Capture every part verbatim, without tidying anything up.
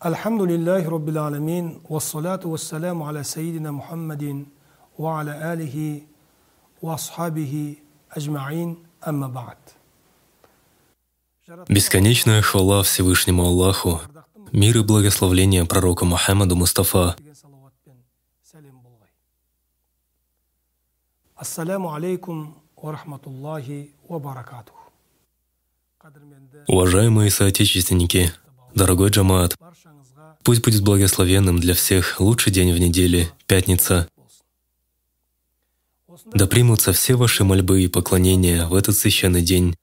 Альхамдулиллахи Раббил Аламин, вассалату вассаляму аля сайидина Мухаммадин, ва аля алихи, ва асхабихи аджмаин, амма ба'д. Бесконечная хвала Всевышнему Аллаху, мир и благословление пророку Мухаммаду Мустафа. Ассаляму алейкум ва рахматуллахи ва баракатуху. Уважаемые соотечественники, дорогой джамаат, пусть будет благословенным для всех лучший день в неделе, пятница. Да примутся все ваши мольбы и поклонения в этот священный день.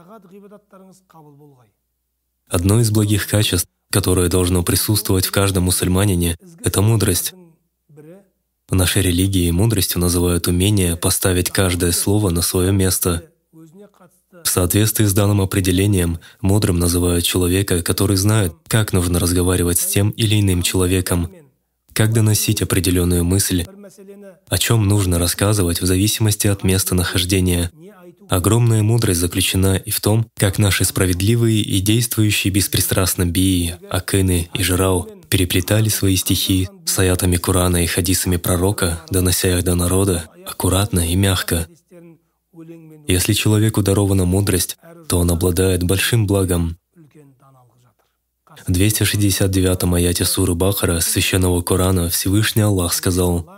Одно из благих качеств, которое должно присутствовать в каждом мусульманине, это мудрость. В нашей религии мудростью называют умение поставить каждое слово на свое место. В соответствии с данным определением, мудрым называют человека, который знает, как нужно разговаривать с тем или иным человеком, как доносить определенную мысль, о чем нужно рассказывать в зависимости от места нахождения. Огромная мудрость заключена и в том, как наши справедливые и действующие беспристрастно бии, акины и жирау переплетали свои стихи с аятами Корана и хадисами пророка, донося их до народа аккуратно и мягко. Если человеку дарована мудрость, то он обладает большим благом. В двести шестьдесят девятом аяте суры Бакара Священного Корана Всевышний Аллах сказал: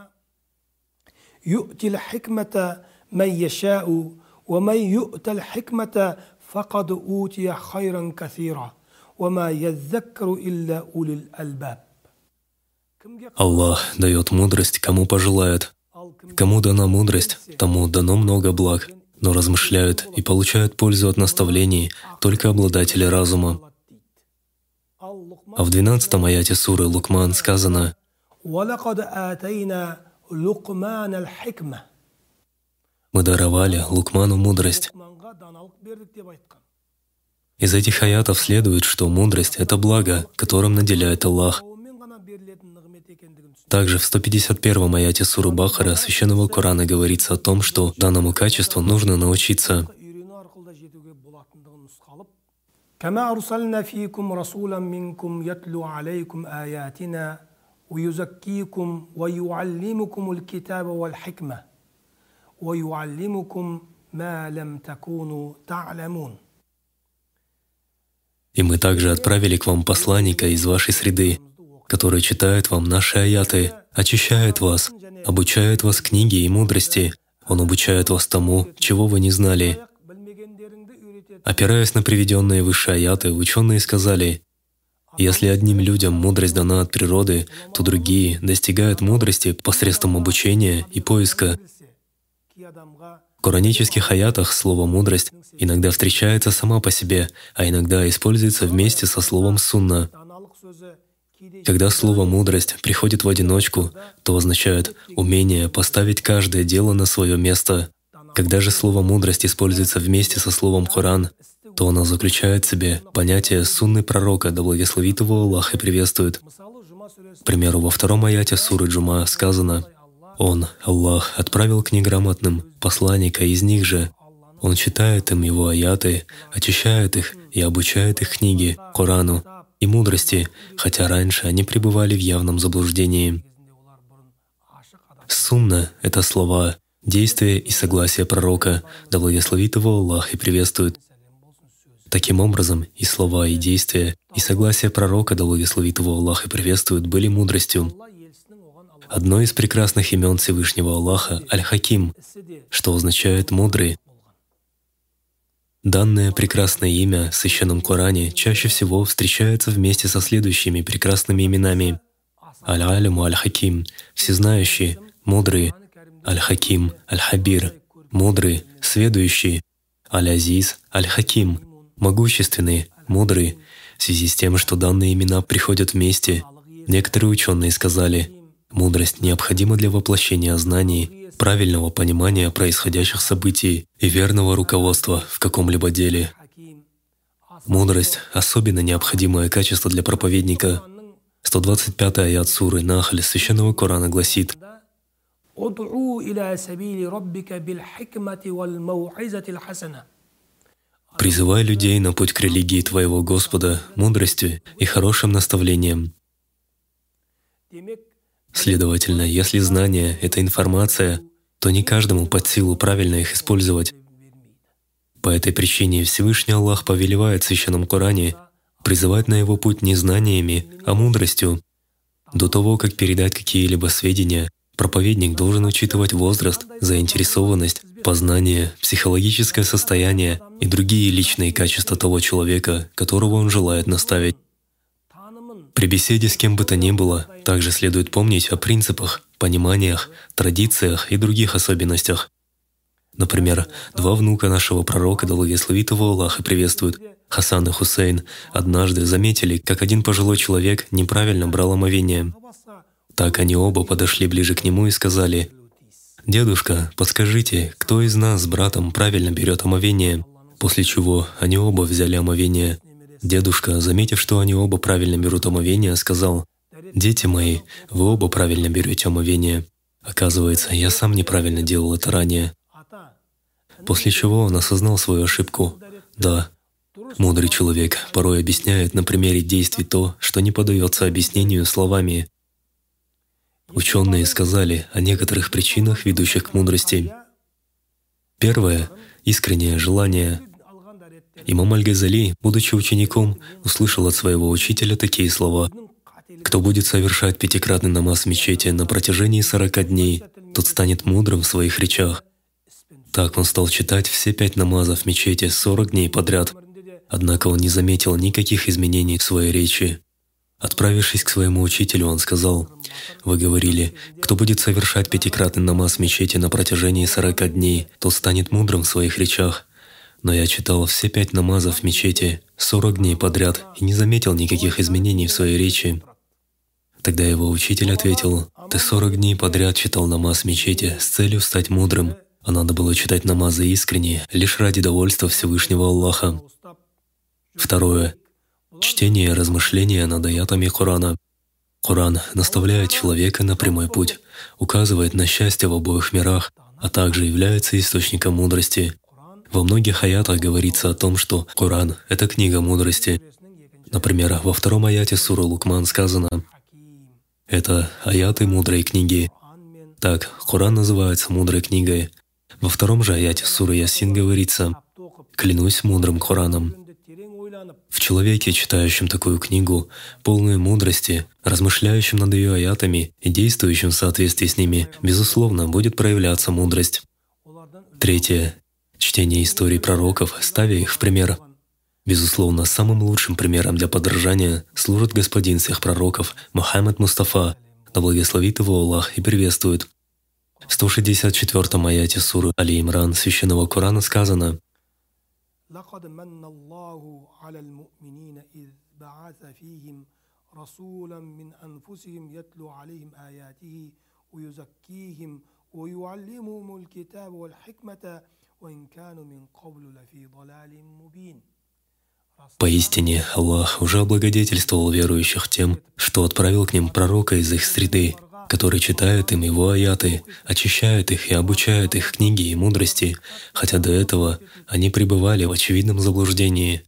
ومن يؤت الحكمة فقد أوتي خيرا كثيرا وما يذكر إلا أولي الألباب. Аллах дает мудрость, кому пожелает. Кому дана мудрость, тому дано много благ, но размышляют и получают пользу от наставлений только обладатели разума. А в двенадцатом аяте суры Лукман сказано: وَلَقَدْ آتَيْنَا لُقْمَانَ الْحِكْمَةَ. Мы даровали Лукману мудрость. Из этих аятов следует, что мудрость — это благо, которым наделяет Аллах. Также в сто пятьдесят первом аяте суры Бакара Священного Корана говорится о том, что данному качеству нужно научиться. كما أرسلنا فيكم رسولا منكم يتلو عليكم آياتنا ويزكيكم ويعلمكم الكتاب والحكمة ويعلمكم ما لم تكونوا تعلمون. И мы также отправили к вам посланника из вашей среды, который читает вам наши аяты, очищает вас, обучает вас книге и мудрости. Он обучает вас тому, чего вы не знали. Опираясь на приведенные выше аяты, ученые сказали: если одним людям мудрость дана от природы, то другие достигают мудрости посредством обучения и поиска. В коранических аятах слово «мудрость» иногда встречается сама по себе, а иногда используется вместе со словом «сунна». Когда слово «мудрость» приходит в одиночку, то означает умение поставить каждое дело на свое место. Когда же слово «мудрость» используется вместе со словом «Коран», то оно заключает в себе понятие сунны пророка, да благословит его Аллах и приветствует. К примеру, во втором аяте суры Джума сказано: Он, Аллах, отправил к неграмотным посланника из них же. Он читает им его аяты, очищает их и обучает их книге, Корану и мудрости, хотя раньше они пребывали в явном заблуждении. Сунна — это слова, действия и согласие пророка, да благословит его Аллах и приветствует. Таким образом, и слова, и действия, и согласие пророка, да благословит его Аллах и приветствует, были мудростью. Одно из прекрасных имен Всевышнего Аллаха — Аль-Хаким, что означает «мудрый». Данное прекрасное имя в Священном Коране чаще всего встречается вместе со следующими прекрасными именами: Аль-Алиму Аль-Хаким — всезнающий, мудрый, Аль-Хаким, Аль-Хабир — мудрый, сведущий, Аль-Азиз, Аль-Хаким — могущественный, мудрый. В связи с тем, что данные имена приходят вместе, некоторые ученые сказали: мудрость необходима для воплощения знаний, правильного понимания происходящих событий и верного руководства в каком-либо деле. Мудрость — особенно необходимое качество для проповедника. сто двадцать пятый аят суры Нахль Священного Корана гласит: Призывай людей на путь к религии Твоего Господа мудростью и хорошим наставлением. Следовательно, если знание — это информация, то не каждому под силу правильно их использовать. По этой причине Всевышний Аллах повелевает в Священном Коране призывать на его путь не знаниями, а мудростью. До того, как передать какие-либо сведения, проповедник должен учитывать возраст, заинтересованность, познание, психологическое состояние и другие личные качества того человека, которого он желает наставить. При беседе с кем бы то ни было, также следует помнить о принципах, пониманиях, традициях и других особенностях. Например, два внука нашего пророка, да благословит его Аллах и приветствует, Хасан и Хусейн, однажды заметили, как один пожилой человек неправильно брал омовение. Так они оба подошли ближе к нему и сказали: «Дедушка, подскажите, кто из нас с братом правильно берет омовение?» После чего они оба взяли омовение. Дедушка, заметив, что они оба правильно берут омовение, сказал: «Дети мои, вы оба правильно берете омовение. Оказывается, я сам неправильно делал это ранее». После чего он осознал свою ошибку. Да, мудрый человек порой объясняет на примере действий то, что не поддается объяснению словами. Ученые сказали о некоторых причинах, ведущих к мудрости. Первое — искреннее желание. Имам Аль-Газали, будучи учеником, услышал от своего учителя такие слова: «Кто будет совершать пятикратный намаз в мечети на протяжении сорока дней, тот станет мудрым в своих речах». Так он стал читать все пять намазов в мечети сорок дней подряд. Однако он не заметил никаких изменений в своей речи. Отправившись к своему учителю, он сказал: «Вы говорили, кто будет совершать пятикратный намаз в мечети на протяжении сорока дней, тот станет мудрым в своих речах. Но я читал все пять намазов в мечети сорок дней подряд и не заметил никаких изменений в своей речи». Тогда его учитель ответил: «Ты сорок дней подряд читал намаз в мечети с целью стать мудрым, а надо было читать намазы искренне, лишь ради довольства Всевышнего Аллаха». Второе. Чтение и размышления над аятами Корана. Коран наставляет человека на прямой путь, указывает на счастье в обоих мирах, а также является источником мудрости. Во многих аятах говорится о том, что Коран — это книга мудрости. Например, во втором аяте суры Лукман сказано: «Это аяты мудрой книги». Так, Коран называется мудрой книгой. Во втором же аяте суры Ясин говорится: «Клянусь мудрым Кораном». В человеке, читающем такую книгу, полную мудрости, размышляющем над ее аятами и действующем в соответствии с ними, безусловно, будет проявляться мудрость. Третье. Чтение историй пророков, ставя их в пример. Безусловно, самым лучшим примером для подражания служит господин всех пророков Мухаммад Мустафа, да благословит его Аллах и приветствует. В сто шестьдесят четвёртом аяте суры Али Имран Священного Корана сказано: لقد من الله على المؤمنين إذ بعث فيهم رسولا من أنفسهم يتلو عليهم آياته ويزكيهم ويعلمهم الكتاب والحكمة وإن كانوا من قبل لفي ضلال مبين. Поистине, Аллах уже облагодетельствовал верующих тем, что отправил к ним пророка из их среды, который читает им его аяты, очищает их и обучает их книги и мудрости, хотя до этого они пребывали в очевидном заблуждении.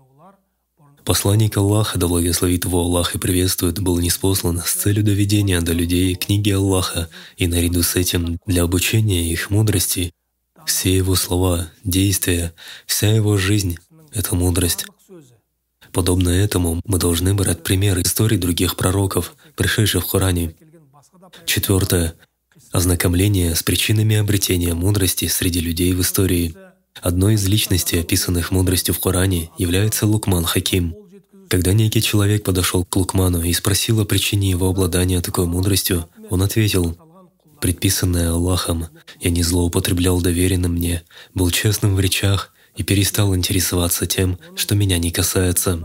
Посланник Аллаха, да благословит его Аллах и приветствует, был ниспослан с целью доведения до людей книги Аллаха и наряду с этим для обучения их мудрости. Все его слова, действия, вся его жизнь — это мудрость. Подобно этому мы должны брать пример историй других пророков, пришедших в Коране. Четвертое. Ознакомление с причинами обретения мудрости среди людей в истории. Одной из личностей, описанных мудростью в Коране, является Лукман Хаким. Когда некий человек подошел к Лукману и спросил о причине его обладания такой мудростью, он ответил: «Предписанное Аллахом, я не злоупотреблял доверенным мне, был честным в речах и перестал интересоваться тем, что меня не касается».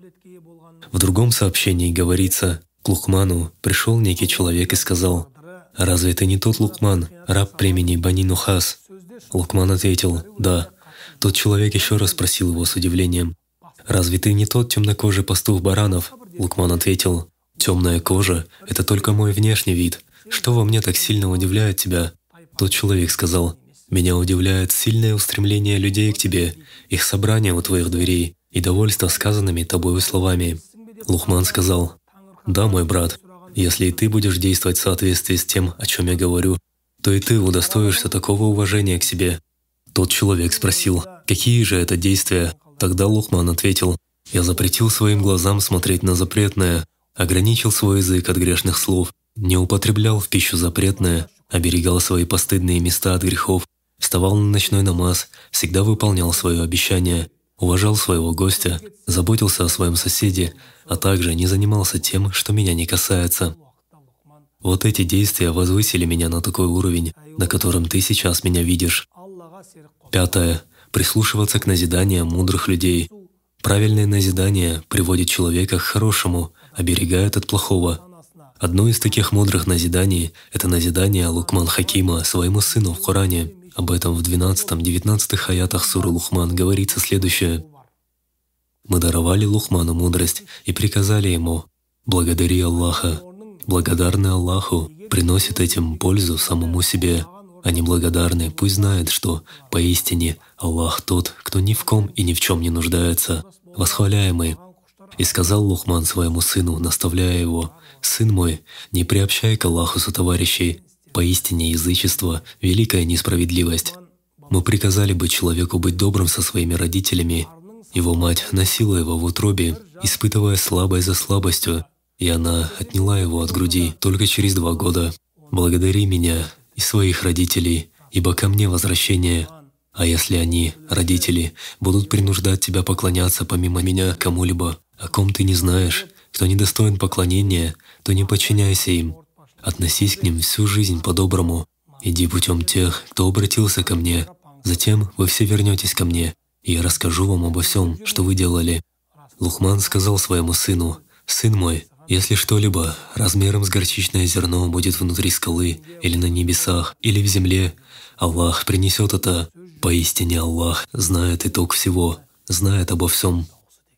В другом сообщении говорится: к Лукману пришел некий человек и сказал: «Разве это не тот Лукман, раб племени Бани Нухас?» Лукман ответил: «Да». Тот человек еще раз спросил его с удивлением: «Разве ты не тот темнокожий пастух баранов?» Лукман ответил: «Темная кожа — это только мой внешний вид. Что во мне так сильно удивляет тебя?» Тот человек сказал: Меня удивляет сильное устремление людей к Тебе, их собрание у Твоих дверей и довольство сказанными Тобою словами. Лухман сказал: «Да, мой брат, если и ты будешь действовать в соответствии с тем, о чем я говорю, то и ты удостоишься такого уважения к себе». Тот человек спросил: «Какие же это действия?» Тогда Лухман ответил: «Я запретил своим глазам смотреть на запретное, ограничил свой язык от грешных слов, не употреблял в пищу запретное, оберегал свои постыдные места от грехов, вставал на ночной намаз, всегда выполнял свое обещание, уважал своего гостя, заботился о своем соседе, а также не занимался тем, что меня не касается». Вот эти действия возвысили меня на такой уровень, на котором ты сейчас меня видишь. Пятое. Прислушиваться к назиданиям мудрых людей. Правильное назидание приводит человека к хорошему, оберегает от плохого. Одно из таких мудрых назиданий — это назидание Лукман Хакима своему сыну в Коране. Об этом в двенадцатом-девятнадцатых аятах суры Лухман говорится следующее. «Мы даровали Лухману мудрость и приказали ему: благодари Аллаха. Благодарный Аллаху приносит этим пользу самому себе, а неблагодарный пусть знает, что поистине Аллах тот, кто ни в ком и ни в чем не нуждается, восхваляемый». И сказал Лухман своему сыну, наставляя его: «Сын мой, не приобщай к Аллаху сотоварищей. Поистине язычество — великая несправедливость. Мы приказали бы человеку быть добрым со своими родителями. Его мать носила его в утробе, испытывая слабость за слабостью, и она отняла его от груди только через два года. Благодари меня и своих родителей, ибо ко мне возвращение. А если они, родители, будут принуждать тебя поклоняться помимо меня кому-либо, о ком ты не знаешь, кто недостоин поклонения, то не подчиняйся им. Относись к ним всю жизнь по-доброму. Иди путем тех, кто обратился ко мне. Затем вы все вернетесь ко мне, и я расскажу вам обо всем, что вы делали». Лухман сказал своему сыну: «Сын мой, если что-либо размером с горчичное зерно будет внутри скалы, или на небесах, или в земле, Аллах принесет это. Поистине Аллах знает итог всего, знает обо всем.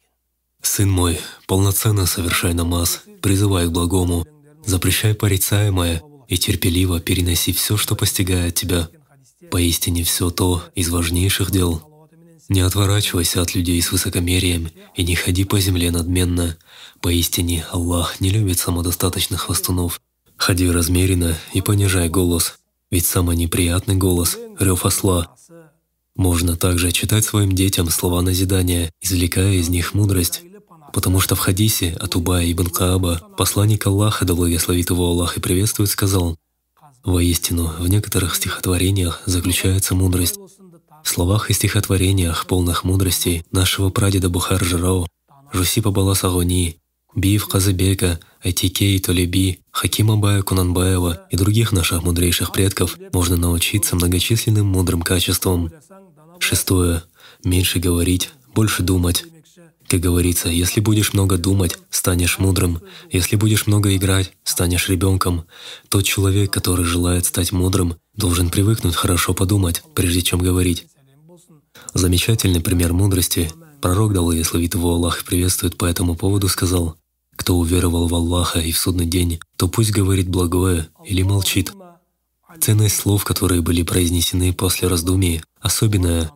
Сын мой, полноценно совершай намаз, призывай к благому, запрещай порицаемое и терпеливо переноси все, что постигает тебя. Поистине все то из важнейших дел. Не отворачивайся от людей с высокомерием и не ходи по земле надменно. Поистине Аллах не любит самодостаточных хвастунов. Ходи размеренно и понижай голос, ведь самый неприятный голос — рев осла. Можно также читать своим детям слова назидания, извлекая из них мудрость. Потому что в хадисе от Убая ибн Кааба посланник Аллаха, да благословит его Аллах и приветствует, сказал: «Воистину, в некоторых стихотворениях заключается мудрость. В словах и стихотворениях, полных мудростей, нашего прадеда Бухар-Жирау, Жусипа Баласагони, Биев Казыбека, Айтикей Толеби, Хакима Бая Кунанбаева и других наших мудрейших предков можно научиться многочисленным мудрым качествам». Шестое. Меньше говорить, больше думать. Как говорится, если будешь много думать, станешь мудрым. Если будешь много играть, станешь ребенком. Тот человек, который желает стать мудрым, должен привыкнуть хорошо подумать, прежде чем говорить. Замечательный пример мудрости. Пророк, да благословит его Аллах и приветствует, по этому поводу сказал: «Кто уверовал в Аллаха и в судный день, то пусть говорит благое или молчит». Ценность слов, которые были произнесены после раздумий, особенная.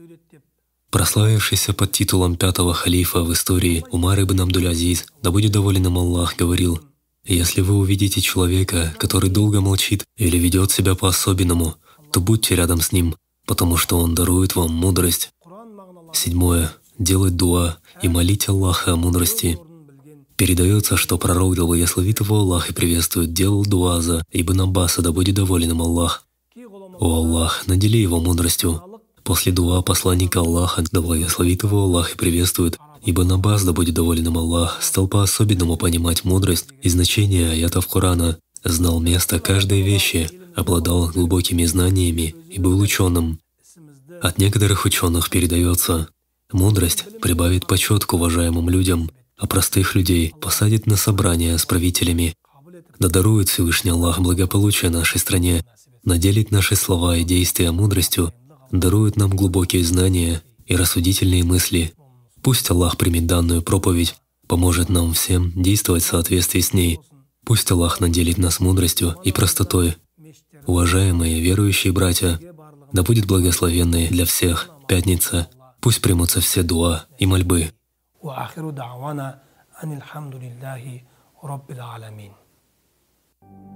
Прославившийся под титулом пятого халифа в истории Умар ибн Абдуль-Азиз, да будет доволен им Аллах, говорил: «Если вы увидите человека, который долго молчит или ведет себя по-особенному, то будьте рядом с ним, потому что он дарует вам мудрость». Седьмое. Делать дуа и молить Аллаха о мудрости. Передается, что пророк, да благословит его Аллах и приветствует, делал дуа за Ибн Аббаса, да будет доволен им Аллах: «О Аллах, надели его мудростью». После дуа посланника Аллаха, да благословит его Аллах и приветствует, Ибн Аббас, да будет доволен им Аллах, стал по-особенному понимать мудрость и значение аятов Корана, знал место каждой вещи, обладал глубокими знаниями и был ученым. От некоторых ученых передается: мудрость прибавит почет к уважаемым людям, а простых людей посадит на собрания с правителями. Да дарует Всевышний Аллах благополучие нашей стране, наделит наши слова и действия мудростью, дарует нам глубокие знания и рассудительные мысли. Пусть Аллах примет данную проповедь, поможет нам всем действовать в соответствии с ней. Пусть Аллах наделит нас мудростью и простотой. Уважаемые верующие братья, Да будет благословенной для всех пятница. Пусть примутся все дуа и мольбы. وآخر دعوانا أن الحمد لله رب العالمين.